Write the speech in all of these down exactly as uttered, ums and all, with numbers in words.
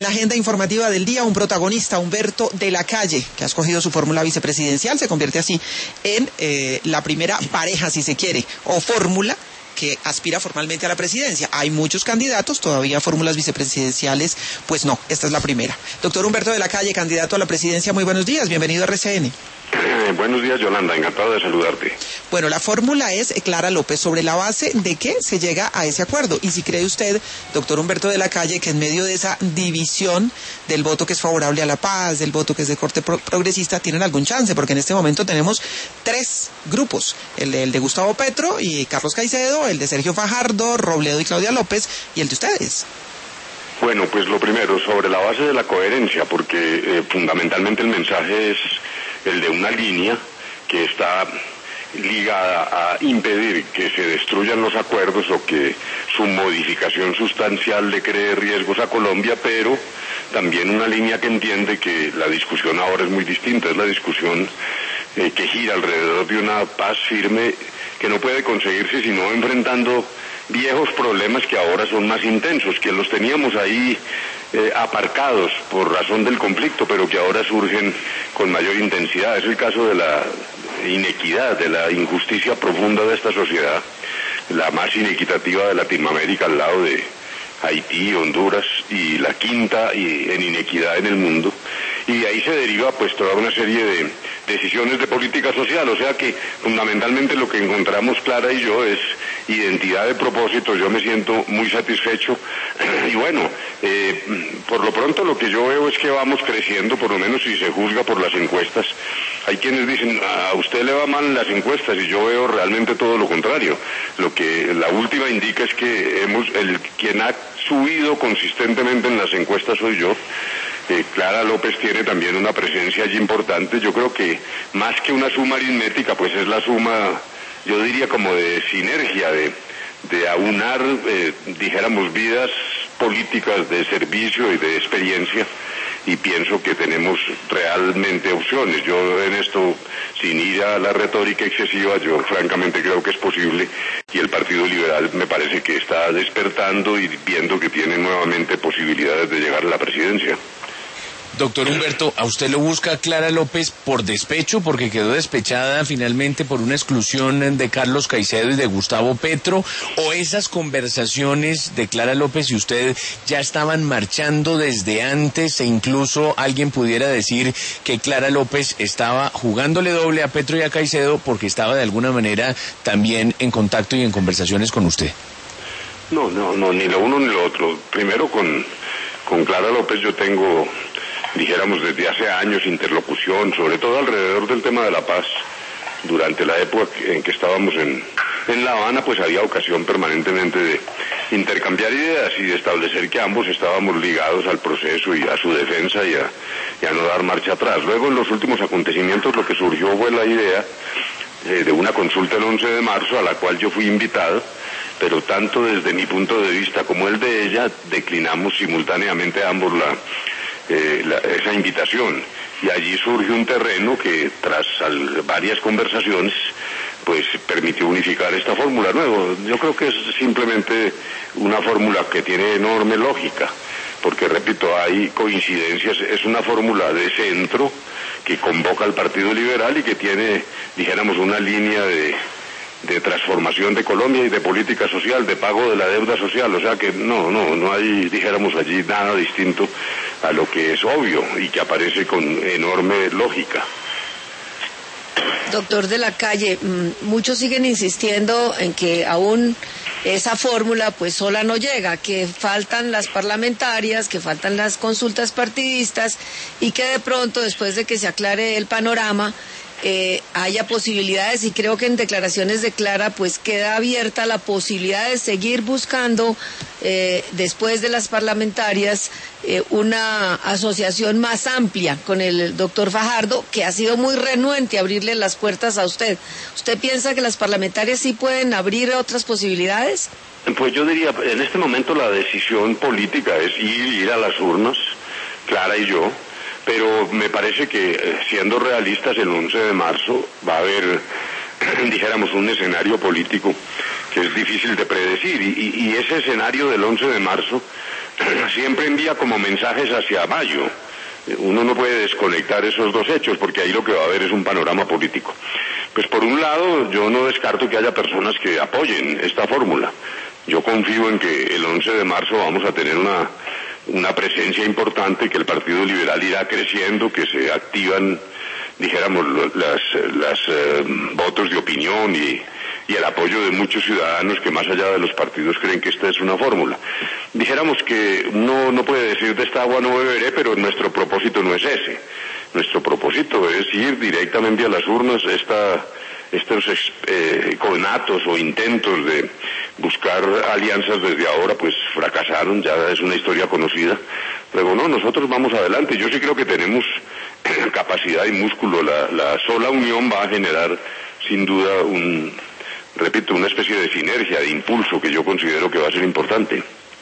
La agenda informativa del día, un protagonista, Humberto de la Calle, que ha escogido su fórmula vicepresidencial, se convierte así en eh, la primera pareja, si se quiere, o fórmula que aspira formalmente a la presidencia. Hay muchos candidatos, todavía fórmulas vicepresidenciales, pues no, esta es la primera. Doctor Humberto de la Calle, candidato a la presidencia, muy buenos días, bienvenido a R C N. Eh, buenos días, Yolanda, encantado de saludarte. Bueno, la fórmula es Clara López. ¿Sobre la base de qué se llega a ese acuerdo? Y si cree usted, doctor Humberto de la Calle, que en medio de esa división del voto que es favorable a la paz, del voto que es de corte pro progresista, tienen algún chance, porque en este momento tenemos tres grupos, el de, el de Gustavo Petro y Carlos Caicedo, el de Sergio Fajardo, Robledo y Claudia López, y el de ustedes. Bueno, pues lo primero, sobre la base de la coherencia, porque eh, fundamentalmente el mensaje es el de una línea que está ligada a impedir que se destruyan los acuerdos o que su modificación sustancial le cree riesgos a Colombia, pero también una línea que entiende que la discusión ahora es muy distinta, es la discusión eh, que gira alrededor de una paz firme que no puede conseguirse sino enfrentando viejos problemas que ahora son más intensos, que los teníamos ahí eh, aparcados por razón del conflicto, pero que ahora surgen con mayor intensidad. Es el caso de la inequidad, de la injusticia profunda de esta sociedad, la más inequitativa de Latinoamérica al lado de Haití, Honduras, y la quinta y en inequidad en el mundo. Y de ahí se deriva pues toda una serie de decisiones de política social, o sea que fundamentalmente lo que encontramos Clara y yo es identidad de propósito. Yo me siento muy satisfecho y bueno, eh, por lo pronto lo que yo veo es que vamos creciendo, por lo menos si se juzga por las encuestas. Hay quienes dicen, a usted le va mal en las encuestas, y yo veo realmente todo lo contrario. Lo que la última indica es que hemos, el quien ha subido consistentemente en las encuestas soy yo. Eh, Clara López tiene también una presencia allí importante. Yo creo que más que una suma aritmética, pues es la suma, yo diría como de sinergia, de, de aunar, eh, dijéramos, vidas políticas de servicio y de experiencia, y pienso que tenemos realmente opciones. Yo en esto, sin ir a la retórica excesiva, yo francamente creo que es posible, y el Partido Liberal me parece que está despertando y viendo que tiene nuevamente posibilidades de llegar a la presidencia. Doctor Humberto, ¿a usted lo busca Clara López por despecho, porque quedó despechada finalmente por una exclusión de Carlos Caicedo y de Gustavo Petro, o esas conversaciones de Clara López y usted ya estaban marchando desde antes, e incluso alguien pudiera decir que Clara López estaba jugándole doble a Petro y a Caicedo porque estaba de alguna manera también en contacto y en conversaciones con usted? No, no, no, ni lo uno ni lo otro. Primero con, con Clara López yo tengo, dijéramos, desde hace años interlocución, sobre todo alrededor del tema de la paz. Durante la época en que estábamos en, en La Habana, pues había ocasión permanentemente de intercambiar ideas y de establecer que ambos estábamos ligados al proceso y a su defensa y a, y a no dar marcha atrás. Luego, en los últimos acontecimientos, lo que surgió fue la idea eh, de una consulta el once de marzo, a la cual yo fui invitado, pero tanto desde mi punto de vista como el de ella, declinamos simultáneamente ambos la Eh, la, esa invitación, y allí surge un terreno que tras al, varias conversaciones pues permitió unificar esta fórmula nueva. Yo creo que es simplemente una fórmula que tiene enorme lógica, porque repito, hay coincidencias, es una fórmula de centro que convoca al Partido Liberal y que tiene, dijéramos, una línea de de transformación de Colombia y de política social, de pago de la deuda social, o sea que no, no, no hay, dijéramos allí, nada distinto a lo que es obvio y que aparece con enorme lógica. Doctor de la Calle, muchos siguen insistiendo en que aún esa fórmula pues sola no llega, que faltan las parlamentarias, que faltan las consultas partidistas, y que de pronto, después de que se aclare el panorama, Eh, haya posibilidades, y creo que en declaraciones de Clara pues queda abierta la posibilidad de seguir buscando eh, después de las parlamentarias eh, una asociación más amplia con el doctor Fajardo, que ha sido muy renuente a abrirle las puertas a usted. ¿Usted piensa que las parlamentarias sí pueden abrir otras posibilidades? Pues yo diría, en este momento la decisión política es ir, ir a las urnas, Clara y yo, pero me parece que, siendo realistas, el once de marzo va a haber, dijéramos, un escenario político que es difícil de predecir, y, y, y ese escenario del once de marzo siempre envía como mensajes hacia mayo. Uno no puede desconectar esos dos hechos porque ahí lo que va a haber es un panorama político. Pues por un lado, yo no descarto que haya personas que apoyen esta fórmula. Yo confío en que el once de marzo vamos a tener una, una presencia importante, que el Partido Liberal irá creciendo, que se activan, dijéramos, las, las eh, votos de opinión y, y el apoyo de muchos ciudadanos que más allá de los partidos creen que esta es una fórmula. Dijéramos que no, no puede decir de esta agua no beberé, pero nuestro propósito no es ese. Nuestro propósito es ir directamente a las urnas. Esta, estos eh, conatos o intentos de buscar alianzas desde ahora pues fracasaron, ya es una historia conocida. Luego no, nosotros vamos adelante. Yo sí creo que tenemos capacidad y músculo. La, la sola unión va a generar sin duda un, repito, una especie de sinergia, de impulso que yo considero que va a ser importante.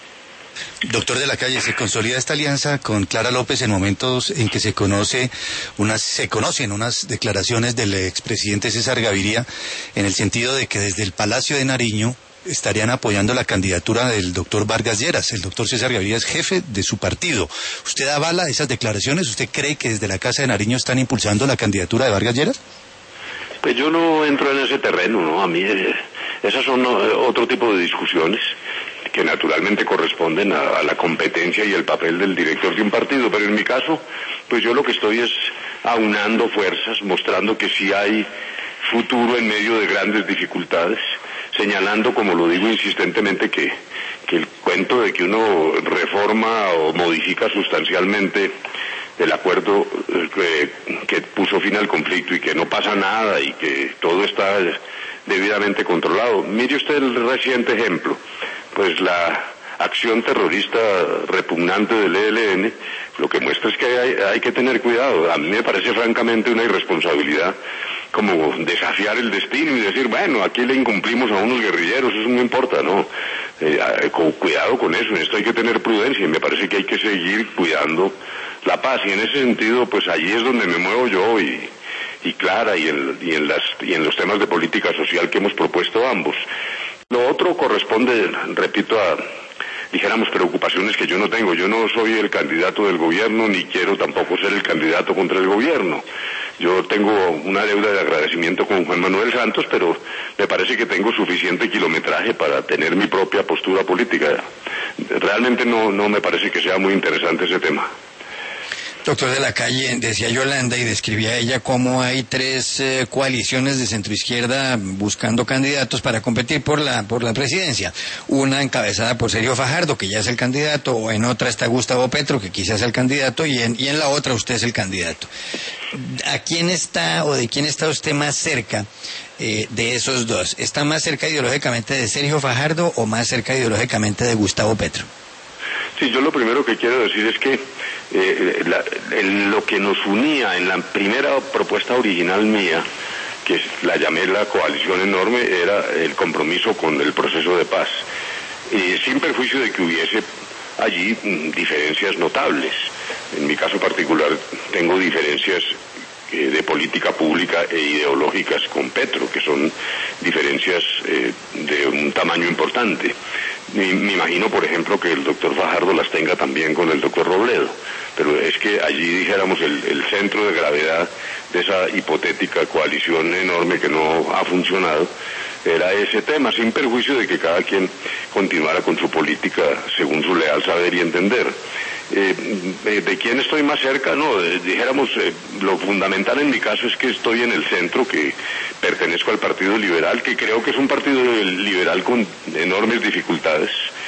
Doctor de la Calle, se consolida esta alianza con Clara López en momentos en que se conoce unas, se conocen unas declaraciones del expresidente César Gaviria en el sentido de que desde el Palacio de Nariño estarían apoyando la candidatura del doctor Vargas Lleras. El doctor César Gaviria es jefe de su partido. ¿Usted avala esas declaraciones? ¿Usted cree que desde la Casa de Nariño están impulsando la candidatura de Vargas Lleras? Pues yo no entro en ese terreno, ¿no? A mí eh, esas son eh, otro tipo de discusiones que naturalmente corresponden a, a la competencia y el papel del director de un partido, pero en mi caso, pues yo lo que estoy es aunando fuerzas, mostrando que sí hay futuro en medio de grandes dificultades, señalando, como lo digo insistentemente, que, que el cuento de que uno reforma o modifica sustancialmente el acuerdo que, que puso fin al conflicto y que no pasa nada y que todo está debidamente controlado. Mire usted el reciente ejemplo, pues la acción terrorista repugnante del E L N, lo que muestra es que hay, hay que tener cuidado. A mí me parece francamente una irresponsabilidad como desafiar el destino y decir, bueno, aquí le incumplimos a unos guerrilleros, eso no importa, no. Eh, con, cuidado con eso, en esto hay que tener prudencia y me parece que hay que seguir cuidando la paz, y en ese sentido, pues allí es donde me muevo yo y, y Clara y en, y, en las, y en los temas de política social que hemos propuesto ambos. Lo otro corresponde, repito, a, dijéramos, preocupaciones que yo no tengo. Yo no soy el candidato del gobierno, ni quiero tampoco ser el candidato contra el gobierno. Yo tengo una deuda de agradecimiento con Juan Manuel Santos, pero me parece que tengo suficiente kilometraje para tener mi propia postura política. Realmente no, no me parece que sea muy interesante ese tema. Doctor de la Calle, decía Yolanda y describía ella cómo hay tres eh, coaliciones de centroizquierda buscando candidatos para competir por la por la presidencia. Una encabezada por Sergio Fajardo, que ya es el candidato, o en otra está Gustavo Petro, que quizás es el candidato, y en, y en la otra usted es el candidato. ¿A quién está o de quién está usted más cerca eh, de esos dos? ¿Está más cerca ideológicamente de Sergio Fajardo o más cerca ideológicamente de Gustavo Petro? Sí, yo lo primero que quiero decir es que eh, la, el, lo que nos unía en la primera propuesta original mía, que la llamé la coalición enorme, era el compromiso con el proceso de paz, eh, sin perjuicio de que hubiese allí mm, diferencias notables. En mi caso particular tengo diferencias eh, de política pública e ideológicas con Petro, que son diferencias eh, de un tamaño importante. Me, me imagino, por ejemplo, que el doctor Fajardo las tenga también con el doctor Robledo, pero es que allí, dijéramos, el, el centro de gravedad de esa hipotética coalición enorme que no ha funcionado era ese tema, sin perjuicio de que cada quien continuara con su política según su leal saber y entender. Eh, ¿De quién estoy más cerca? No, eh, dijéramos, eh, lo fundamental en mi caso es que estoy en el centro, que pertenezco al Partido Liberal, que creo que es un partido liberal con enormes dificultades,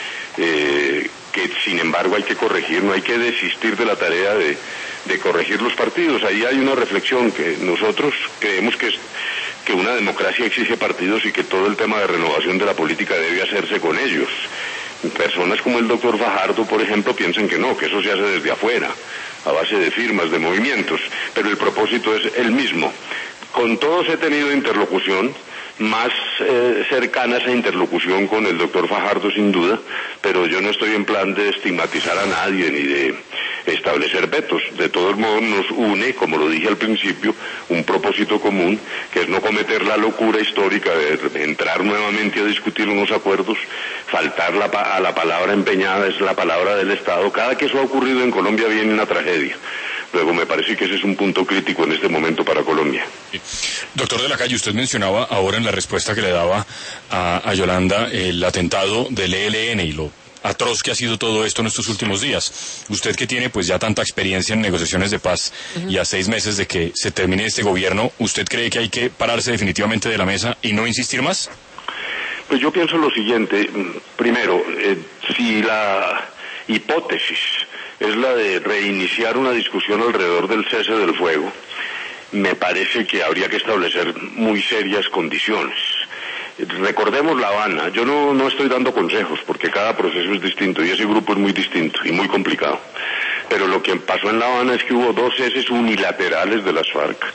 eh, que sin embargo hay que corregir, no hay que desistir de la tarea de, de corregir los partidos. Ahí hay una reflexión que nosotros creemos que es que una democracia exige partidos y que todo el tema de renovación de la política debe hacerse con ellos. Personas como el doctor Fajardo, por ejemplo, piensan que no, que eso se hace desde afuera, a base de firmas, de movimientos, pero el propósito es el mismo. Con todos he tenido interlocución, más eh, cercana esa interlocución con el doctor Fajardo sin duda, pero yo no estoy en plan de estigmatizar a nadie ni de establecer vetos. De todos modos nos une, como lo dije al principio, un propósito común, que es no cometer la locura histórica de entrar nuevamente a discutir unos acuerdos faltar la, a la palabra empeñada es la palabra del Estado. Cada que eso ha ocurrido en Colombia viene una tragedia. Luego me parece que ese es un punto crítico en este momento para Colombia. Doctor de la Calle, usted mencionaba ahora en la respuesta que le daba a, a Yolanda el atentado del E L N y lo atroz que ha sido todo esto en estos últimos días. Usted que tiene pues ya tanta experiencia en negociaciones de paz uh-huh. y a seis meses de que se termine este gobierno, ¿usted cree que hay que pararse definitivamente de la mesa y no insistir más? Pues yo pienso lo siguiente. Primero, eh, si la hipótesis es la de reiniciar una discusión alrededor del cese del fuego, me parece que habría que establecer muy serias condiciones. Recordemos La Habana. Yo no, no estoy dando consejos porque cada proceso es distinto y ese grupo es muy distinto y muy complicado. Pero lo que pasó en La Habana es que hubo dos ceses unilaterales de las FARC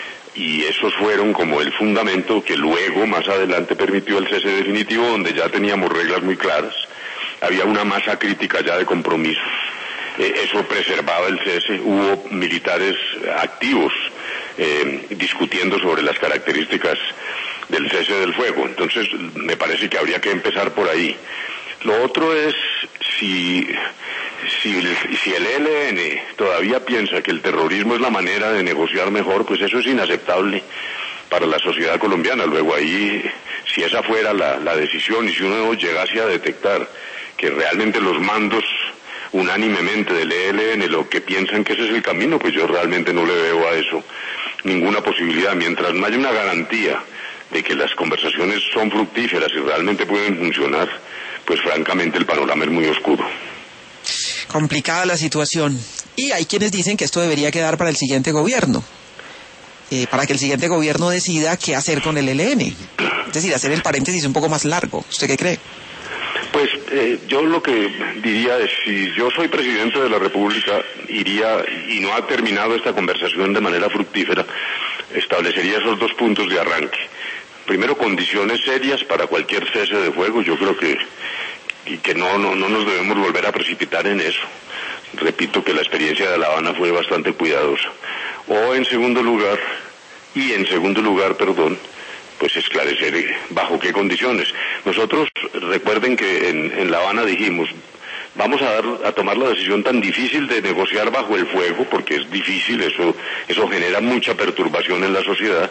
y esos fueron como el fundamento que luego, más adelante, permitió el cese definitivo, donde ya teníamos reglas muy claras. Había una masa crítica ya de compromisos. Eh, eso preservaba el cese. Hubo militares activos eh, discutiendo sobre las características del cese del fuego. Entonces, me parece que habría que empezar por ahí. Lo otro es, si, si, si el E L N todavía piensa que el terrorismo es la manera de negociar mejor, pues eso es inaceptable para la sociedad colombiana. Luego ahí, si esa fuera la, la decisión y si uno llegase a detectar que realmente los mandos unánimemente del E L N lo que piensan que ese es el camino, pues yo realmente no le veo a eso ninguna posibilidad. Mientras no haya una garantía de que las conversaciones son fructíferas y realmente pueden funcionar, pues francamente el panorama es muy oscuro. Complicada la situación. Y hay quienes dicen que esto debería quedar para el siguiente gobierno, eh, para que el siguiente gobierno decida qué hacer con el E L N. Es decir, hacer el paréntesis un poco más largo. ¿Usted qué cree? Pues eh, yo lo que diría es, si yo soy presidente de la República, iría, y no ha terminado esta conversación de manera fructífera, establecería esos dos puntos de arranque. Primero, condiciones serias para cualquier cese de fuego. Yo creo que, y que no, no, no nos debemos volver a precipitar en eso. Repito que la experiencia de La Habana fue bastante cuidadosa. O en segundo lugar, y en segundo lugar, perdón, pues esclarecer bajo qué condiciones. Nosotros, recuerden que en, en La Habana dijimos, vamos a, dar, a tomar la decisión tan difícil de negociar bajo el fuego, porque es difícil, eso, eso genera mucha perturbación en la sociedad,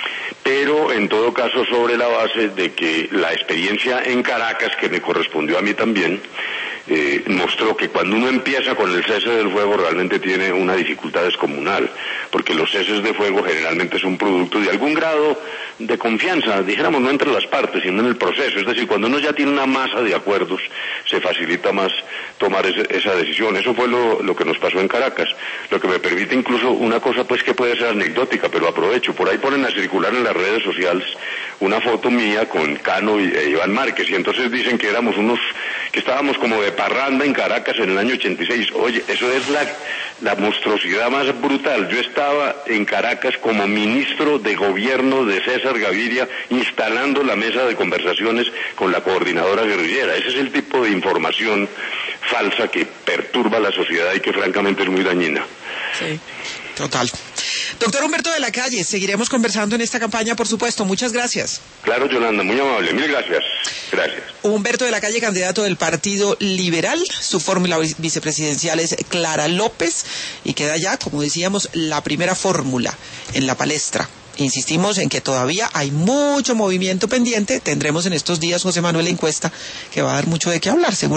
pero en todo caso sobre la base de que la experiencia en Caracas, que me correspondió a mí también, eh, mostró que cuando uno empieza con el cese del fuego realmente tiene una dificultad descomunal, porque los ceses de fuego generalmente son producto de algún grado de confianza, dijéramos no entre las partes, sino en el proceso. Es decir, cuando uno ya tiene una masa de acuerdos, se facilita más tomar ese, esa decisión. Eso fue lo, lo que nos pasó en Caracas, lo que me permite incluso una cosa pues que puede ser anecdótica, pero aprovecho. Por ahí ponen a circular en las redes sociales una foto mía con Cano y e Iván Márquez, y entonces dicen que éramos unos, que estábamos como de parranda en Caracas en el año ochenta y seis. Oye, eso es la, la monstruosidad más brutal. Yo estaba en Caracas como ministro de gobierno de César Gaviria instalando la mesa de conversaciones con la coordinadora guerrillera. Ese es el tipo de información falsa que perturba la sociedad y que francamente es muy dañina. Sí, total. Doctor Humberto de la Calle, seguiremos conversando en esta campaña, por supuesto. Muchas gracias. Claro, Yolanda, muy amable. Mil gracias. Gracias. Humberto de la Calle, candidato del Partido Liberal. Su fórmula vicepresidencial es Clara López y queda ya, como decíamos, la primera fórmula en la palestra. Insistimos en que todavía hay mucho movimiento pendiente. Tendremos en estos días, José Manuel, la encuesta que va a dar mucho de qué hablar, seguro.